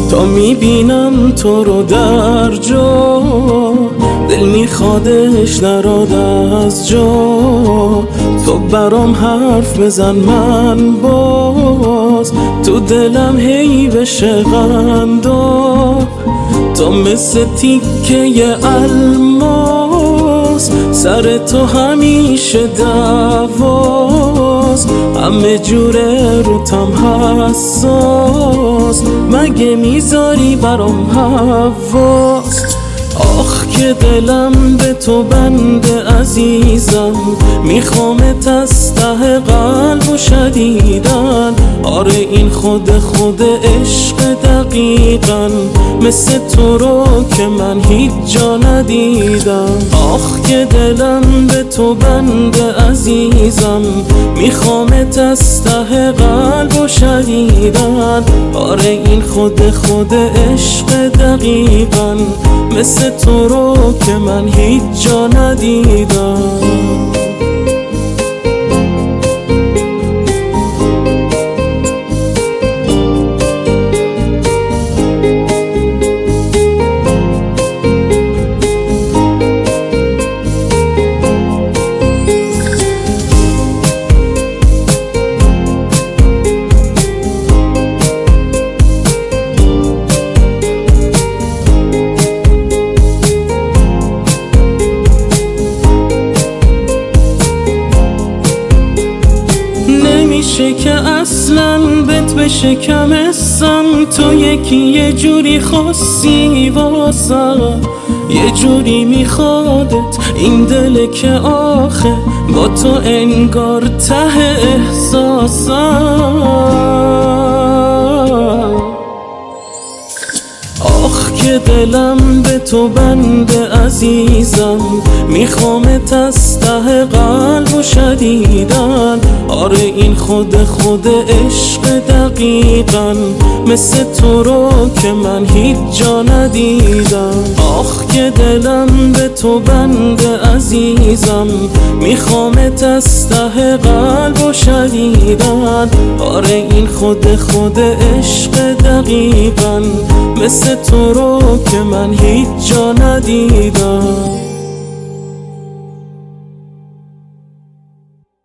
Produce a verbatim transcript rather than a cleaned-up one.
تا میبینم تو رو در جا، دل میخوادش نراد از جا. تو برام حرف بزن من باز، تو دلم هی بشه غمدار. تو مثل تیکه الماس، سر تو همیشه دعواست. همه جوره رو تم حساس، مگه میذاری برام حواس؟ آخ که دلم به تو بنده عزیزم، میخوامت از ته قلب و شدیدن. آره این خود خود عشق دقیقا، مثل تو رو که من هیچ جا ندیدم. آخ که دلم به تو بنده عزیزم، میخوامت از ته قلب و شدیدن. آره این خود خود عشق دقیقا، مثل تو رو که من هیچ جا ندیدم. نمیشه که اصلا بهت بشکمستم، تو یکی یه جوری خاصی واسم. یه جوری میخوادت این دل که آخه، با تو انگار ته احساسم. آخ که دلم به تو بنده عزیزم، میخوامت از ته قلب و شدیدن. آره این خود خود عشق دقیقا، مثل تو رو که من هیچ جا ندیدم. آخ که دلم به تو بنده عزیزم، میخوامت از ته قلب و شدیدن. آره این خود خود عشق دقیقا، مثل تو رو که من هیچ جا ندیدم.